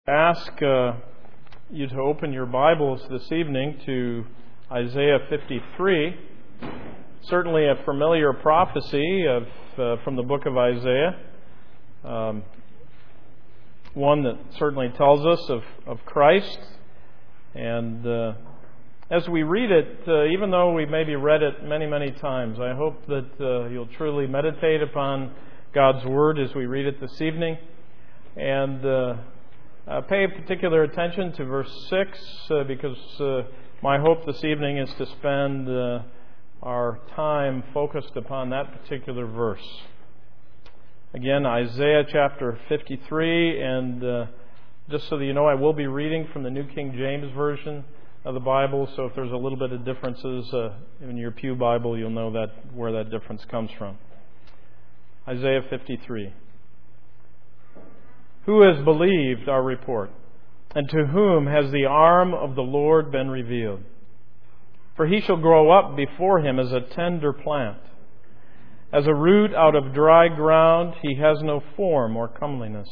ask you to open your Bibles this evening to Isaiah 53. Certainly a familiar prophecy from the book of Isaiah. One that certainly tells us of Christ. And as we read it, even though we maybe read it many, many times, I hope that you'll truly meditate upon God's Word as we read it this evening. And pay particular attention to verse 6 because my hope this evening is to spend our time focused upon that particular verse. Again, Isaiah chapter 53, and just so that you know, I will be reading from the New King James Version of the Bible, so if there's a little bit of differences in your pew Bible, you'll know that where that difference comes from. Isaiah 53. Who has believed our report? And to whom has the arm of the Lord been revealed? For he shall grow up before him as a tender plant. As a root out of dry ground, he has no form or comeliness.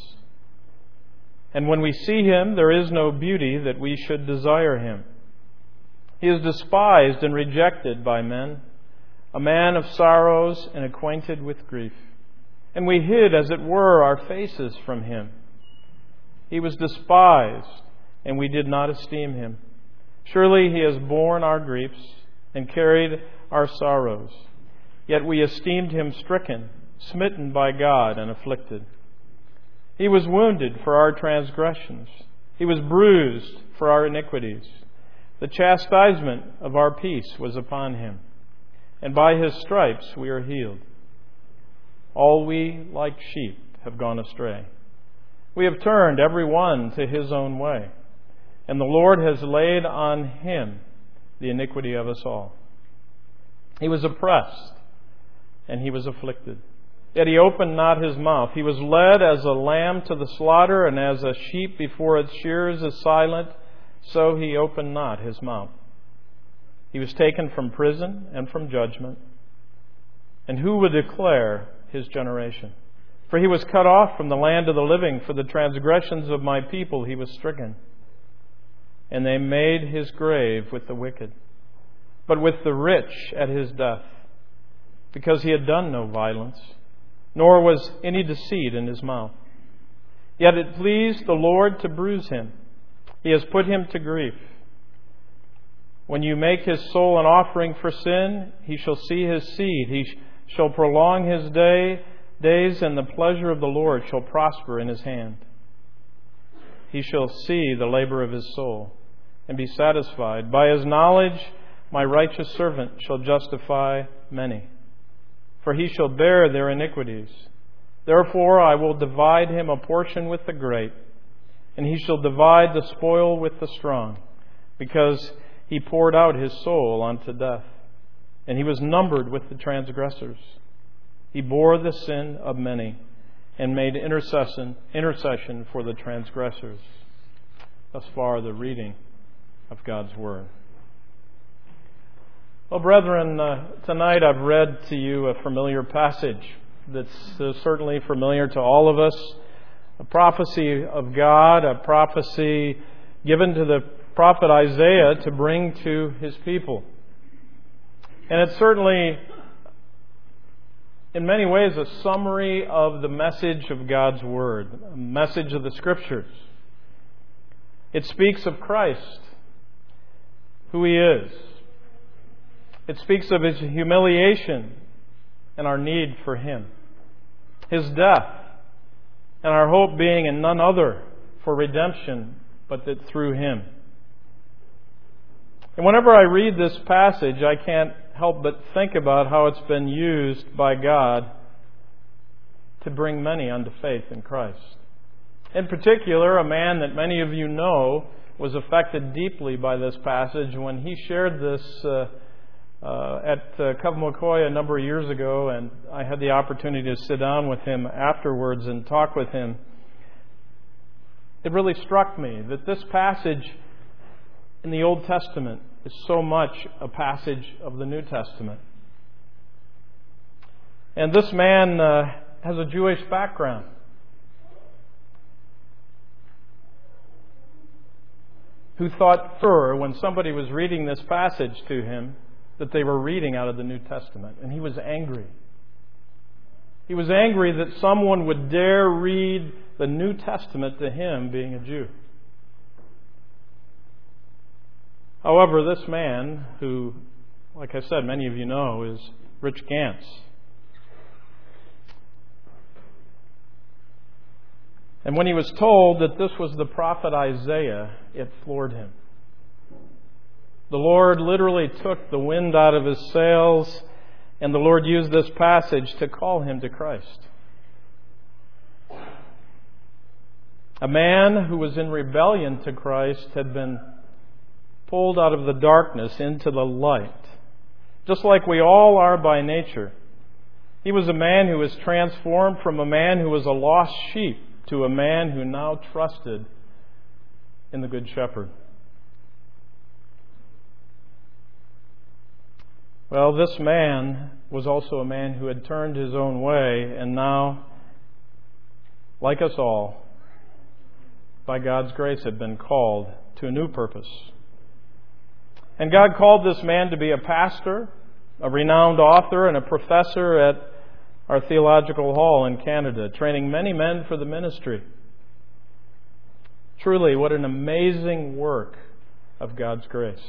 And when we see him, there is no beauty that we should desire him. He is despised and rejected by men, a man of sorrows and acquainted with grief. And we hid, as it were, our faces from him. He was despised, and we did not esteem him. Surely he has borne our griefs and carried our sorrows. Yet we esteemed him stricken, smitten by God, and afflicted. He was wounded for our transgressions. He was bruised for our iniquities. The chastisement of our peace was upon him, and by his stripes we are healed. All we, like sheep, have gone astray. We have turned every one to his own way, and the Lord has laid on him the iniquity of us all. He was oppressed, and he was afflicted. Yet he opened not his mouth. He was led as a lamb to the slaughter, and as a sheep before its shearers is silent, so he opened not his mouth. He was taken from prison and from judgment. And who would declare his generation? For he was cut off from the land of the living. For the transgressions of my people he was stricken. And they made his grave with the wicked, but with the rich at his death, because he had done no violence, nor was any deceit in his mouth. Yet it pleased the Lord to bruise him. He has put him to grief. When you make his soul an offering for sin, he shall see his seed. He shall prolong his days, and the pleasure of the Lord shall prosper in his hand. He shall see the labor of his soul and be satisfied. By his knowledge my righteous servant shall justify many, for he shall bear their iniquities. Therefore I will divide him a portion with the great, and he shall divide the spoil with the strong, because he poured out his soul unto death, and he was numbered with the transgressors. He bore the sin of many, and made intercession for the transgressors. Thus far, the reading of God's Word. Well, brethren, tonight I've read to you a familiar passage that's certainly familiar to all of us. A prophecy of God, a prophecy given to the prophet Isaiah to bring to his people. And it's certainly, in many ways, a summary of the message of God's Word, a message of the Scriptures. It speaks of Christ, who He is. It speaks of His humiliation and our need for Him, His death, and our hope being in none other for redemption, but that through Him. And whenever I read this passage, I can't help but think about how it's been used by God to bring many unto faith in Christ. In particular, a man that many of you know was affected deeply by this passage when he shared this at Cove-McCoy a number of years ago, and I had the opportunity to sit down with him afterwards and talk with him. It really struck me that this passage in the Old Testament is so much a passage of the New Testament. And this man has a Jewish background. who thought when somebody was reading this passage to him that they were reading out of the New Testament. And he was angry. He was angry that someone would dare read the New Testament to him, being a Jew. However, this man, who, like I said, many of you know, is Rich Gantz. And when he was told that this was the prophet Isaiah, it floored him. The Lord literally took the wind out of his sails, and the Lord used this passage to call him to Christ. A man who was in rebellion to Christ had been pulled out of the darkness into the light, just like we all are by nature. He was a man who was transformed from a man who was a lost sheep to a man who now trusted in the Good Shepherd. Well, this man was also a man who had turned his own way, and now, like us all, by God's grace, had been called to a new purpose. And God called this man to be a pastor, a renowned author, and a professor at our theological hall in Canada, training many men for the ministry. Truly, what an amazing work of God's grace.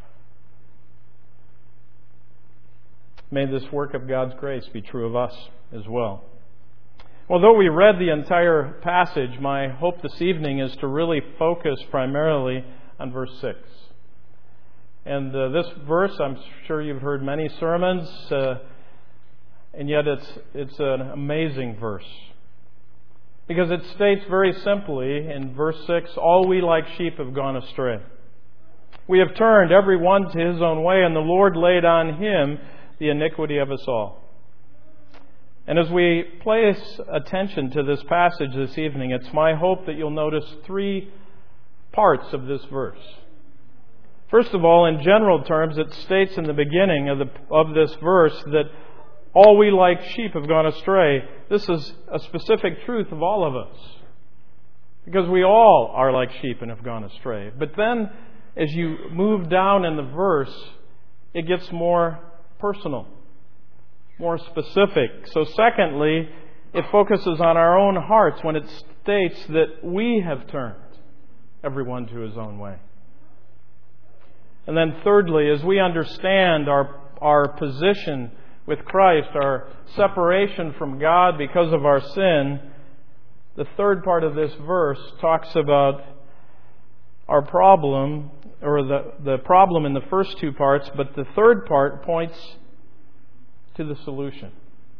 May this work of God's grace be true of us as well. Although we read the entire passage, my hope this evening is to really focus primarily on verse 6. And this verse, I'm sure you've heard many sermons, and yet it's an amazing verse. Because it states very simply in verse 6, all we like sheep have gone astray. We have turned every one to his own way, and the Lord laid on him the iniquity of us all. And as we place attention to this passage this evening, it's my hope that you'll notice three parts of this verse. First of all, in general terms, it states in the beginning of this verse that all we like sheep have gone astray. This is a specific truth of all of us, because we all are like sheep and have gone astray. But then, as you move down in the verse, it gets more personal, more specific. So secondly, it focuses on our own hearts when it states that we have turned everyone to his own way. And then thirdly, as we understand our position with Christ, our separation from God because of our sin, the third part of this verse talks about our problem, or the problem in the first two parts, but the third part points to the solution.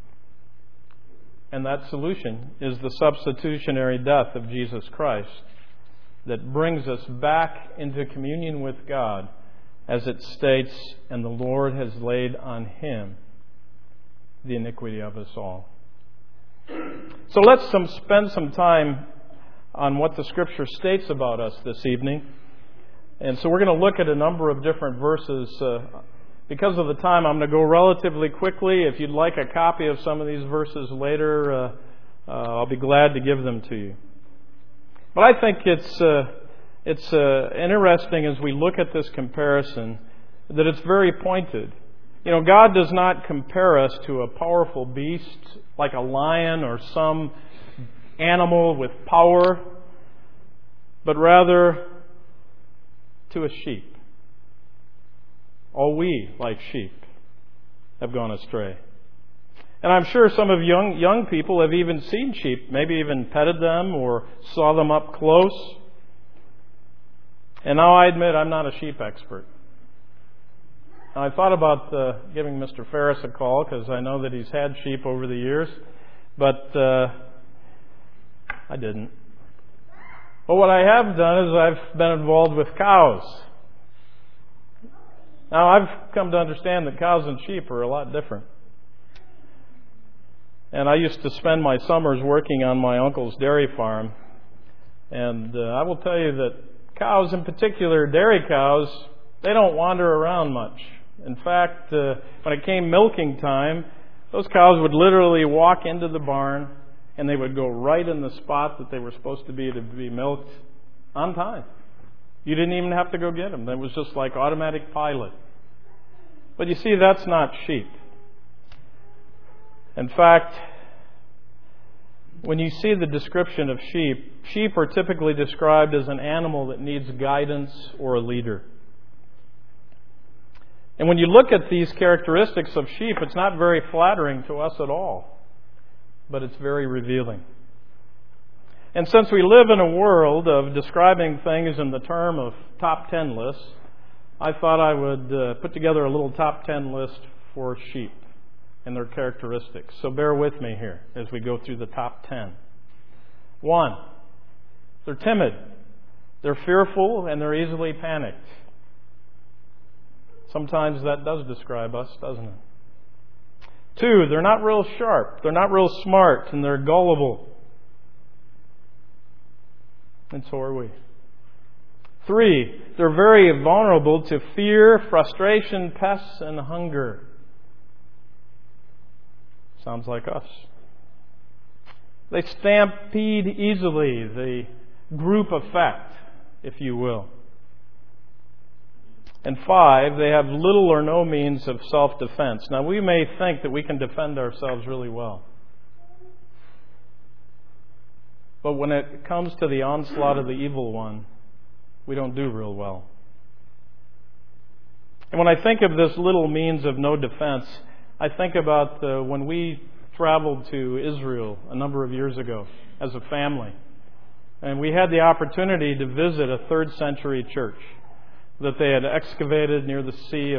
And that solution is the substitutionary death of Jesus Christ that brings us back into communion with God, as it states, and the Lord has laid on him the iniquity of us all. So let's spend some time on what the Scripture states about us this evening. And so we're going to look at a number of different verses. Because of the time, I'm going to go relatively quickly. If you'd like a copy of some of these verses later, I'll be glad to give them to you. But I think it's interesting as we look at this comparison that it's very pointed. You know, God does not compare us to a powerful beast like a lion or some animal with power, but rather to a sheep. All we, like sheep, have gone astray. And I'm sure some of young people have even seen sheep, maybe even petted them or saw them up close. And now I admit I'm not a sheep expert. Now, I thought about giving Mr. Ferris a call because I know that he's had sheep over the years, but I didn't. But what I have done is I've been involved with cows. Now, I've come to understand that cows and sheep are a lot different. And I used to spend my summers working on my uncle's dairy farm. And I will tell you that cows, in particular dairy cows, they don't wander around much. In fact, when it came milking time, those cows would literally walk into the barn and they would go right in the spot that they were supposed to be milked on time. You didn't even have to go get them. It was just like automatic pilot. But you see, that's not sheep. In fact, when you see the description of sheep, sheep are typically described as an animal that needs guidance or a leader. And when you look at these characteristics of sheep, it's not very flattering to us at all, but it's very revealing. And since we live in a world of describing things in the term of top 10 lists, I thought I would put together a little top 10 list for sheep and their characteristics. So bear with me here as we go through the top 10. 1, they're timid, they're fearful, and they're easily panicked. Sometimes that does describe us, doesn't it? 2, they're not real sharp, they're not real smart, and they're gullible. And so are we. 3, they're very vulnerable to fear, frustration, pests, and hunger. Sounds like us. They stampede easily, the group effect, if you will. And 5, they have little or no means of self-defense. Now, we may think that we can defend ourselves really well. But when it comes to the onslaught of the evil one, we don't do real well. And when I think of this little means of no defense, I think about when we traveled to Israel a number of years ago as a family. And we had the opportunity to visit a 3rd century church that they had excavated near the Sea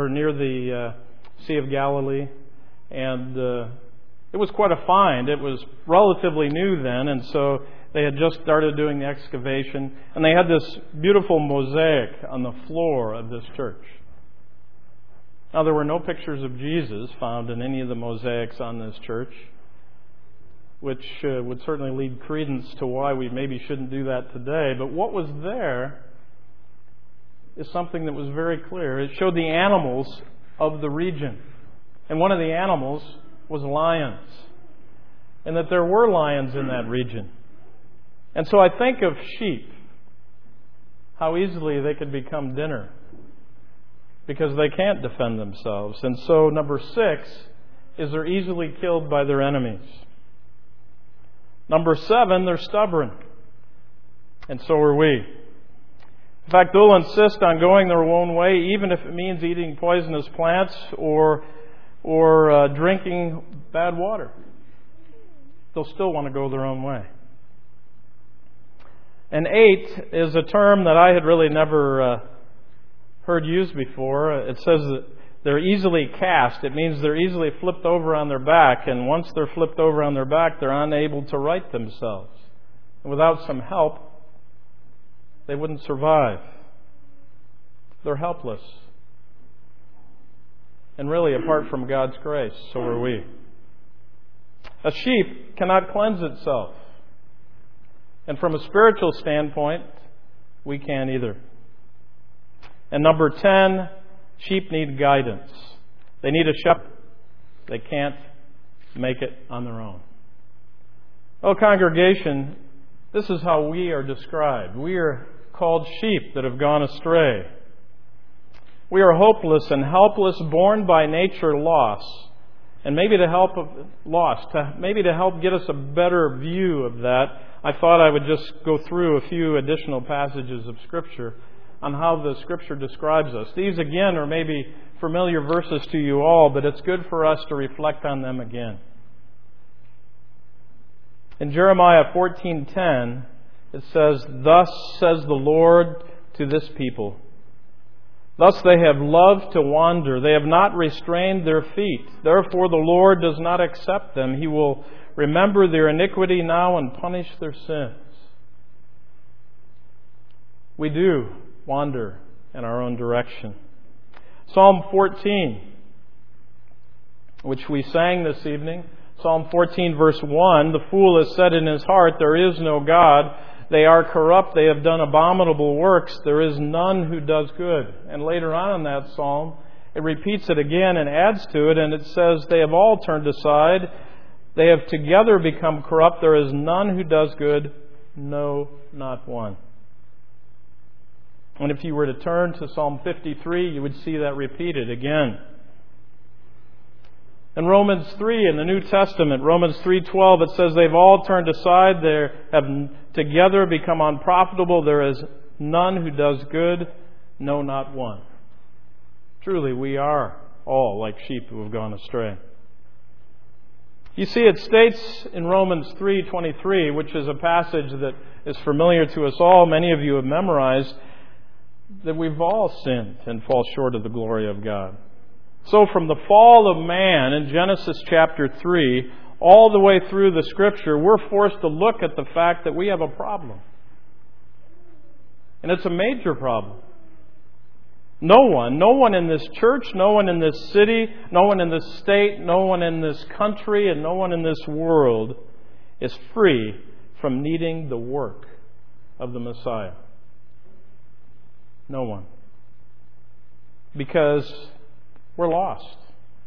of Galilee. And it was quite a find. It was relatively new then, and so they had just started doing the excavation. And they had this beautiful mosaic on the floor of this church. Now, there were no pictures of Jesus found in any of the mosaics on this church, which would certainly lead credence to why we maybe shouldn't do that today. But what was there is something that was very clear. It showed the animals of the region. And one of the animals was lions. And that there were lions in that region. And so I think of sheep, how easily they could become dinner because they can't defend themselves. And so number 6 is they're easily killed by their enemies. Number 7, they're stubborn. And so are we. In fact, they'll insist on going their own way, even if it means eating poisonous plants or drinking bad water. They'll still want to go their own way. And 8 is a term that I had really never heard used before. It says that they're easily cast. It means they're easily flipped over on their back, and once they're flipped over on their back, they're unable to right themselves. And without some help, they wouldn't survive. They're helpless. And really, apart from God's grace, so are we. A sheep cannot cleanse itself. And from a spiritual standpoint, we can't either. And number 10, sheep need guidance. They need a shepherd. They can't make it on their own. Oh, congregation, this is how we are described. We are called sheep that have gone astray. We are hopeless and helpless, born by nature lost. And maybe to help get us a better view of that, I thought I would just go through a few additional passages of Scripture on how the Scripture describes us. These, again, are maybe familiar verses to you all, but it's good for us to reflect on them again. In Jeremiah 14:10, it says, "Thus says the Lord to this people, thus they have loved to wander. They have not restrained their feet. Therefore the Lord does not accept them. He will remember their iniquity now and punish their sins." We do wander in our own direction. Psalm 14, which we sang this evening. Psalm 14 verse 1, "The fool has said in his heart, there is no God. They are corrupt. They have done abominable works. There is none who does good." And later on in that psalm, it repeats it again and adds to it, and it says, "They have all turned aside. They have together become corrupt. There is none who does good, no, not one." And if you were to turn to Psalm 53, you would see that repeated again. In Romans 3 in the New Testament, Romans 3:12, it says they've all turned aside, they have together become unprofitable. There is none who does good, no, not one. Truly, we are all like sheep who have gone astray. You see, it states in Romans 3:23, which is a passage that is familiar to us all, many of you have memorized, that we've all sinned and fall short of the glory of God. So from the fall of man in Genesis chapter 3, all the way through the Scripture, we're forced to look at the fact that we have a problem. And it's a major problem. No one in this church, no one in this city, no one in this state, no one in this country, and no one in this world is free from needing the work of the Messiah. No one. Because we're lost.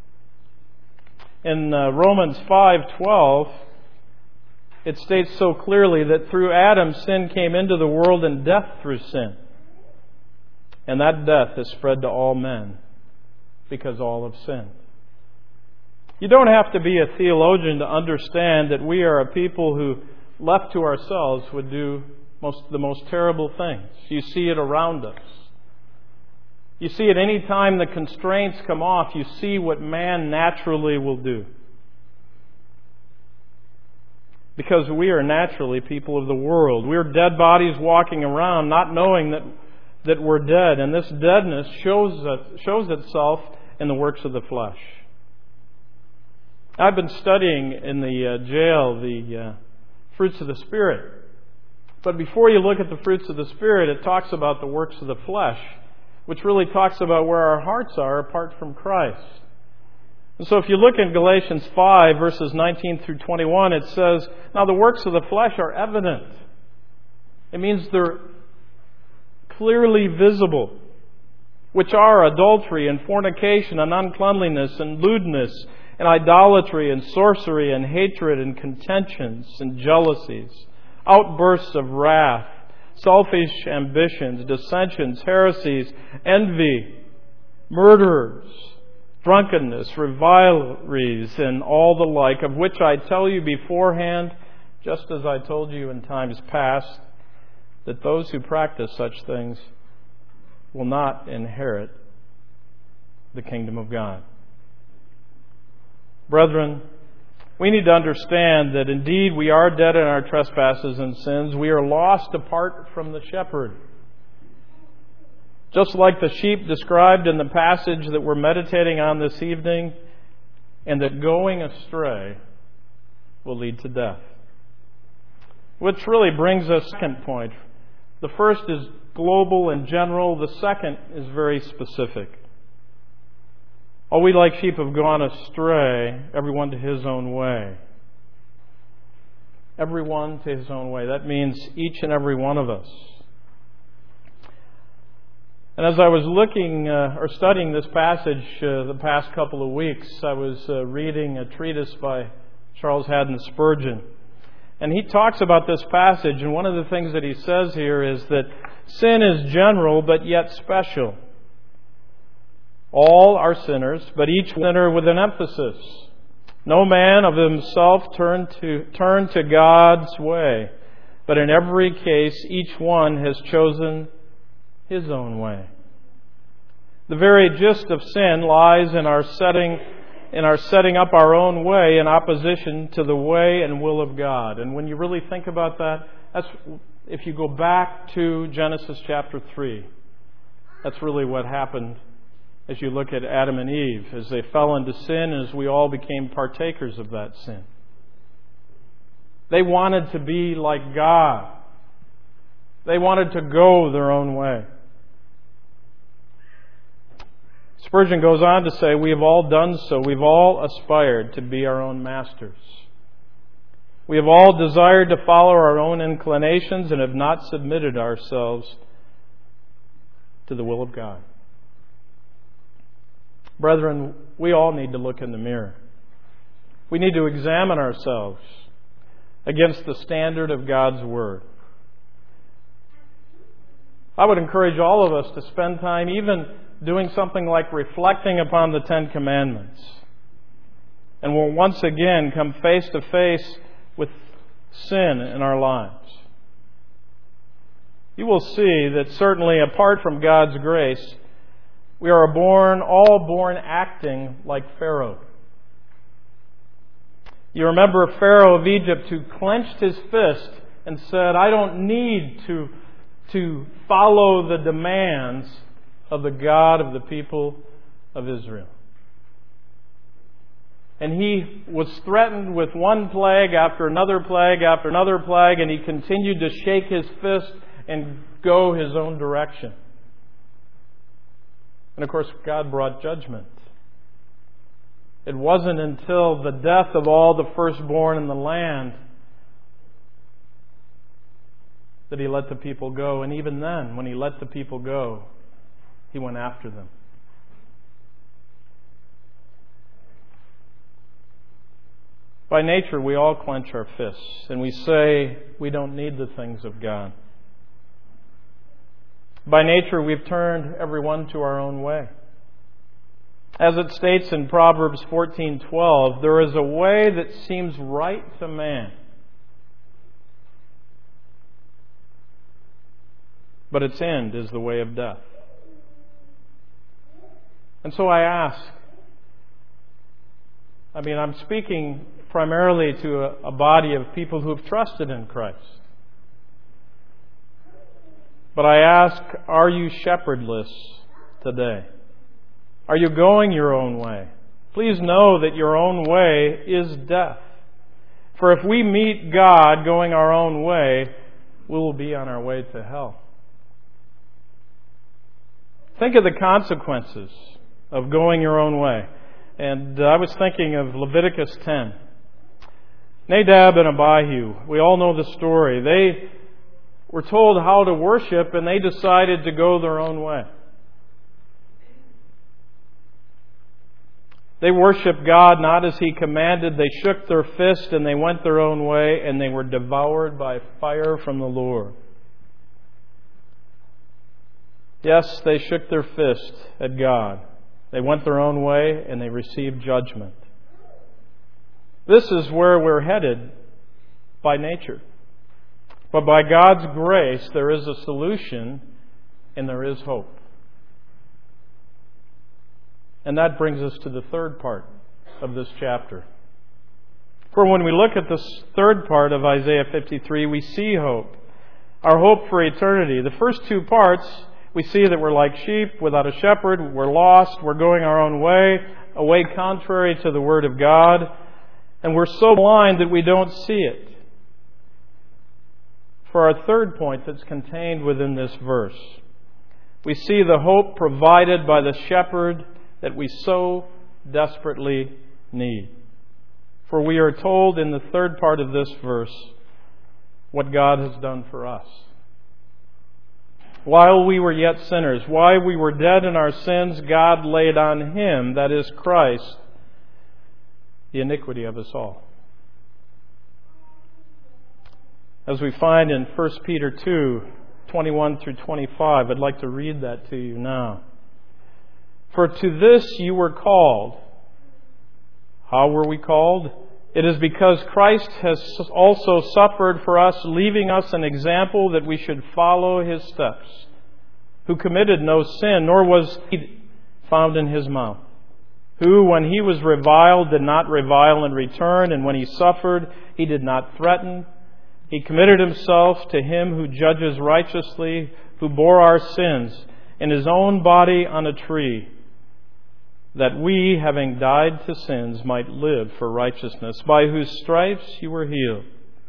In Romans 5:12, it states so clearly that through Adam sin came into the world and death through sin. And that death has spread to all men because all have sinned. You don't have to be a theologian to understand that we are a people who, left to ourselves, would do the most terrible things. You see it around us. You see it any time the constraints come off, you see what man naturally will do. Because we are naturally people of the world. We're dead bodies walking around not knowing that we're dead. And this deadness shows itself in the works of the flesh. I've been studying in the jail the fruits of the Spirit. But before you look at the fruits of the Spirit, it talks about the works of the flesh, which really talks about where our hearts are apart from Christ. And so if you look in Galatians 5, verses 19 through 21, it says, now the works of the flesh are evident. It means they're clearly visible, which are adultery and fornication and uncleanliness and lewdness and idolatry and sorcery and hatred and contentions and jealousies, outbursts of wrath, selfish ambitions, dissensions, heresies, envy, murders, drunkenness, rivalries, and all the like, of which I tell you beforehand, just as I told you in times past, that those who practice such things will not inherit the kingdom of God. Brethren, we need to understand that indeed we are dead in our trespasses and sins. We are lost apart from the shepherd. Just like the sheep described in the passage that we're meditating on this evening, and that going astray will lead to death. Which really brings us to the second point. The first is global and general. The second is very specific. All we like sheep have gone astray, everyone to his own way. Everyone to his own way. That means each and every one of us. And as I was looking or studying this passage the past couple of weeks, I was reading a treatise by Charles Haddon Spurgeon. And he talks about this passage, and one of the things that he says here is that sin is general but yet special. All are sinners, but each sinner with an emphasis. No man of himself turn to God's way, but in every case each one has chosen his own way. The very gist of sin lies in our setting up our own way in opposition to the way and will of God. And when you really think about that, if you go back to Genesis chapter 3, that's really what happened as you look at Adam and Eve, as they fell into sin and as we all became partakers of that sin. They wanted to be like God. They wanted to go their own way. Spurgeon goes on to say, we have all done so. We've all aspired to be our own masters. We have all desired to follow our own inclinations and have not submitted ourselves to the will of God. Brethren, we all need to look in the mirror. We need to examine ourselves against the standard of God's Word. I would encourage all of us to spend time even doing something like reflecting upon the Ten Commandments. And we'll once again come face to face with sin in our lives. You will see that certainly apart from God's grace, we are all born acting like Pharaoh. You remember Pharaoh of Egypt who clenched his fist and said, I don't need to follow the demands of the God of the people of Israel. And he was threatened with one plague after another plague after another plague, and he continued to shake his fist and go his own direction. And of course, God brought judgment. It wasn't until the death of all the firstborn in the land that He let the people go. And even then, when He let the people go, He went after them. By nature, we all clench our fists and we say we don't need the things of God. By nature, we've turned everyone to our own way. As it states in Proverbs 14:12, there is a way that seems right to man, but its end is the way of death. And so I ask, I'm speaking primarily to a body of people who have trusted in Christ. But I ask, are you shepherdless today? Are you going your own way? Please know that your own way is death. For if we meet God going our own way, we will be on our way to hell. Think of the consequences of going your own way. And I was thinking of Leviticus 10. Nadab and Abihu, we all know the story. They were told how to worship and they decided to go their own way. They worshiped God not as He commanded. They shook their fist and they went their own way, and they were devoured by fire from the Lord. Yes, they shook their fist at God. They went their own way and they received judgment. This is where we're headed by nature. But by God's grace, there is a solution and there is hope. And that brings us to the third part of this chapter. For when we look at this third part of Isaiah 53, we see hope. Our hope for eternity. The first two parts, we see that we're like sheep without a shepherd. We're lost. We're going our own way, a way contrary to the Word of God. And we're so blind that we don't see it. For our third point that's contained within this verse, we see the hope provided by the shepherd that we so desperately need. For we are told in the third part of this verse what God has done for us. While we were yet sinners, while we were dead in our sins, God laid on Him, that is Christ, the iniquity of us all. As we find in 1 Peter 2:21 through 25, I'd like to read that to you now. For to this you were called. How were we called? It is because Christ has also suffered for us, leaving us an example that we should follow His steps, who committed no sin, nor was he found in His mouth, who, when He was reviled, did not revile in return, and when He suffered, He did not threaten. He committed Himself to Him who judges righteously, who bore our sins in His own body on a tree, that we, having died to sins, might live for righteousness, by whose stripes you were healed.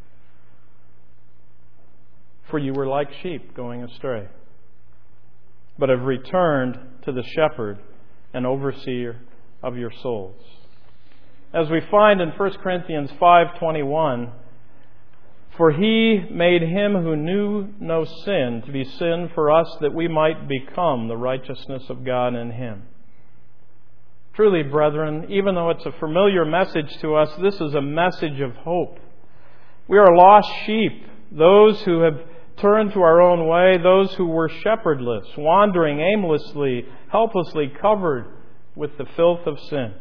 For you were like sheep going astray, but have returned to the shepherd and overseer of your souls. As we find in 1 Corinthians 5:21, for He made Him who knew no sin to be sin for us, that we might become the righteousness of God in Him. Truly, brethren, even though it's a familiar message to us, this is a message of hope. We are lost sheep, those who have turn to our own way, those who were shepherdless, wandering aimlessly, helplessly covered with the filth of sin,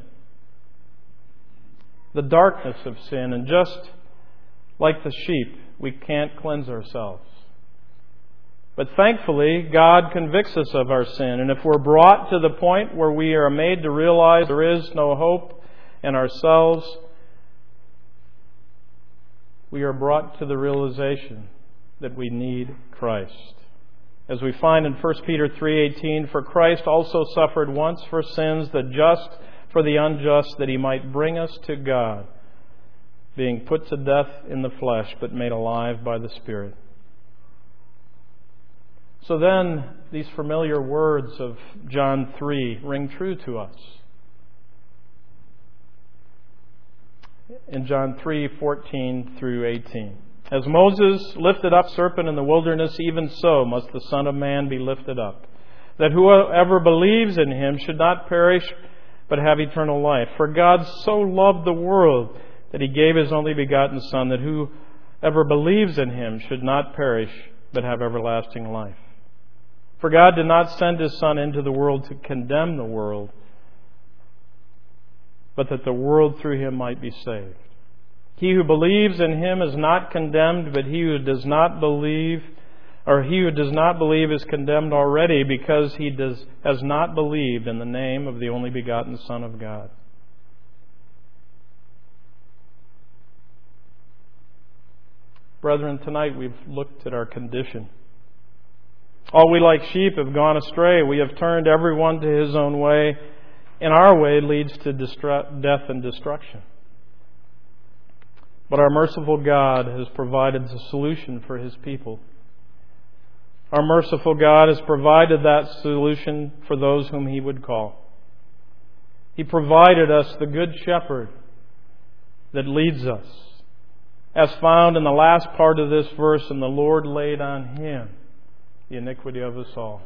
the darkness of sin, and just like the sheep, we can't cleanse ourselves. But thankfully, God convicts us of our sin, and if we're brought to the point where we are made to realize there is no hope in ourselves, we are brought to the realization that we need Christ. As we find in 1 Peter 3:18, "For Christ also suffered once for sins, the just for the unjust, that He might bring us to God, being put to death in the flesh, but made alive by the Spirit." So then, these familiar words of John 3 ring true to us. In John 3:14 through 18. "As Moses lifted up serpent in the wilderness, even so must the Son of Man be lifted up, that whoever believes in Him should not perish, but have eternal life. For God so loved the world that He gave His only begotten Son, that whoever believes in Him should not perish, but have everlasting life. For God did not send His Son into the world to condemn the world, but that the world through Him might be saved. He who believes in Him is not condemned, but he who does not believe is condemned already, because he has not believed in the name of the only begotten Son of God." Brethren, tonight we've looked at our condition. All we like sheep have gone astray. We have turned everyone to his own way, and our way leads to death and destruction. But our merciful God has provided the solution for His people. Our merciful God has provided that solution for those whom He would call. He provided us the Good Shepherd that leads us, as found in the last part of this verse, "And the Lord laid on Him the iniquity of us all."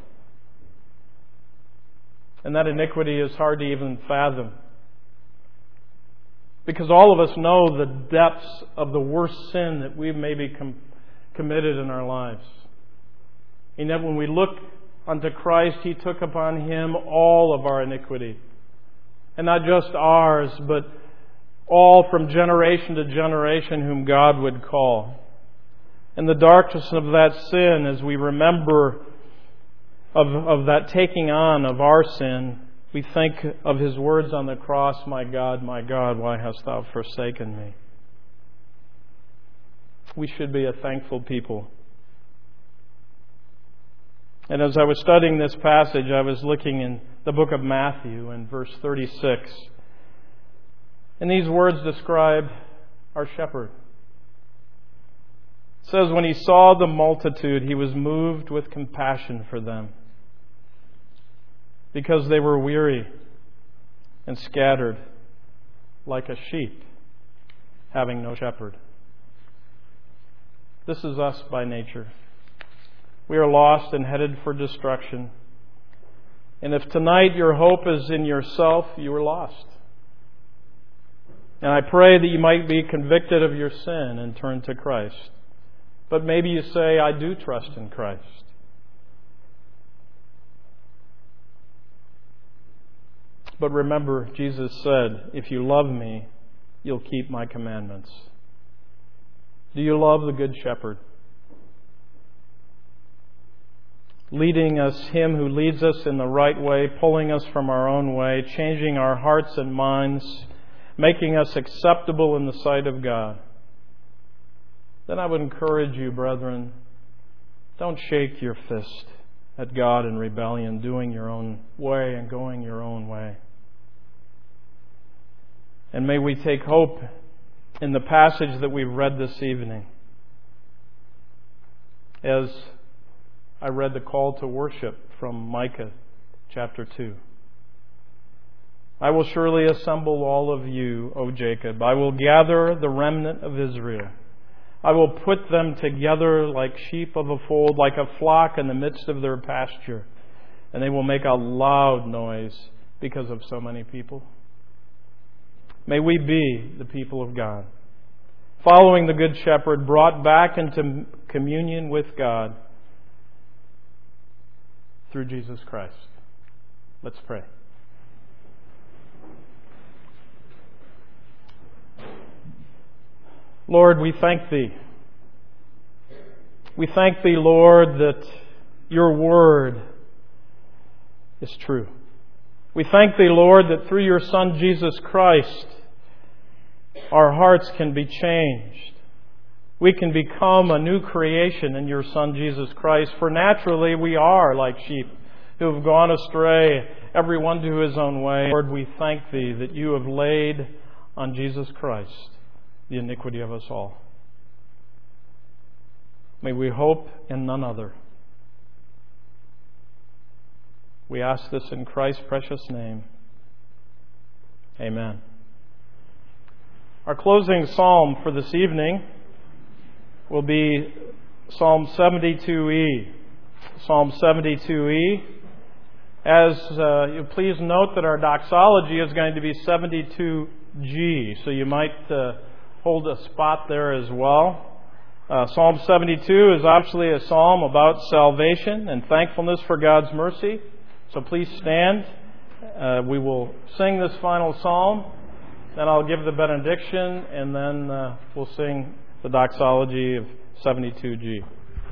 And that iniquity is hard to even fathom, because all of us know the depths of the worst sin that we've maybe committed in our lives. And yet when we look unto Christ, He took upon Him all of our iniquity. And not just ours, but all from generation to generation whom God would call. And the darkness of that sin, as we remember of that taking on of our sin, we think of His words on the cross, my God, why hast Thou forsaken me?" We should be a thankful people. And as I was studying this passage, I was looking in the book of Matthew in verse 36. And these words describe our shepherd. It says, "When He saw the multitude, He was moved with compassion for them, because they were weary and scattered like a sheep, having no shepherd." This is us by nature. We are lost and headed for destruction. And if tonight your hope is in yourself, you are lost. And I pray that you might be convicted of your sin and turn to Christ. But maybe you say, "I do trust in Christ." But remember, Jesus said, "If you love me, you'll keep my commandments." Do you love the Good Shepherd? Leading us, Him who leads us in the right way, pulling us from our own way, changing our hearts and minds, making us acceptable in the sight of God. Then I would encourage you, brethren, don't shake your fist at God in rebellion, doing your own way and going your own way. And may we take hope in the passage that we've read this evening, as I read the call to worship from Micah chapter 2. "I will surely assemble all of you, O Jacob. I will gather the remnant of Israel. I will put them together like sheep of a fold, like a flock in the midst of their pasture. And they will make a loud noise because of so many people." May we be the people of God. following the Good Shepherd, brought back into communion with God through Jesus Christ. Let's pray. Lord, we thank Thee. We thank Thee, Lord, that Your Word is true. We thank Thee, Lord, that through Your Son, Jesus Christ, our hearts can be changed. We can become a new creation in Your Son, Jesus Christ. For naturally, we are like sheep who have gone astray, everyone to his own way. Lord, we thank Thee that You have laid on Jesus Christ the iniquity of us all. May we hope in none other. We ask this in Christ's precious name. Amen. Our closing psalm for this evening will be Psalm 72e. Psalm 72e. As you please note that our doxology is going to be 72g, so you might hold a spot there as well. Psalm 72 is obviously a psalm about salvation and thankfulness for God's mercy. So please stand. We will sing this final psalm, then I'll give the benediction, and then we'll sing the doxology of 72g.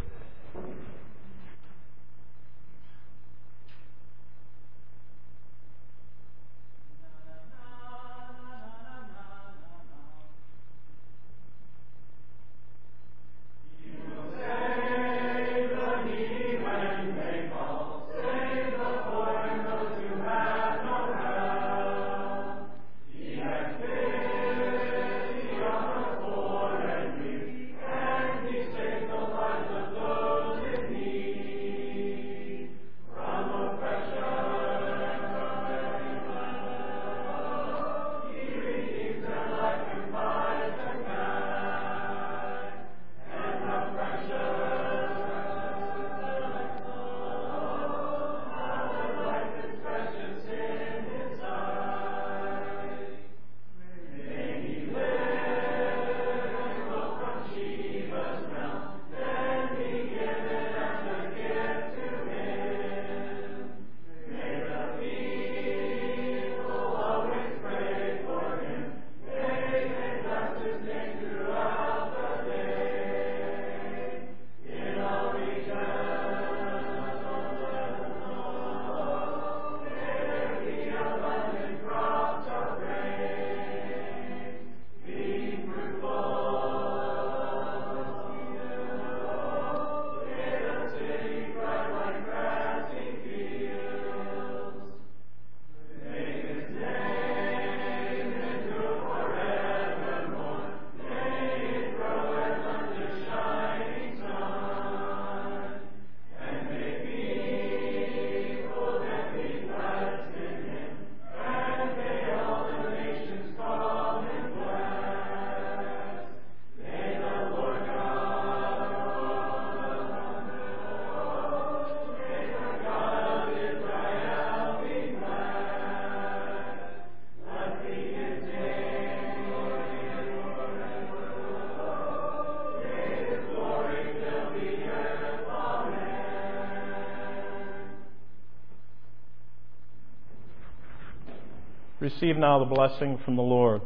Receive now the blessing from the Lord.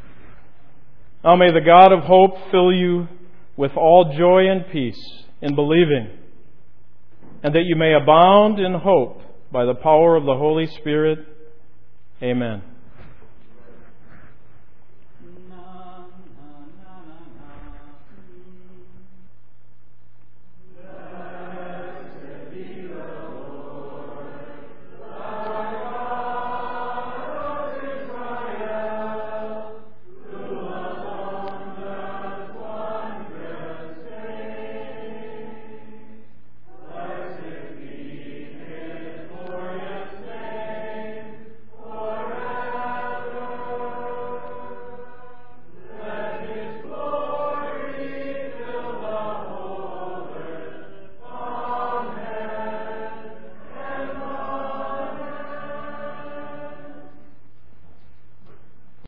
Now may the God of hope fill you with all joy and peace in believing, and that you may abound in hope by the power of the Holy Spirit. Amen.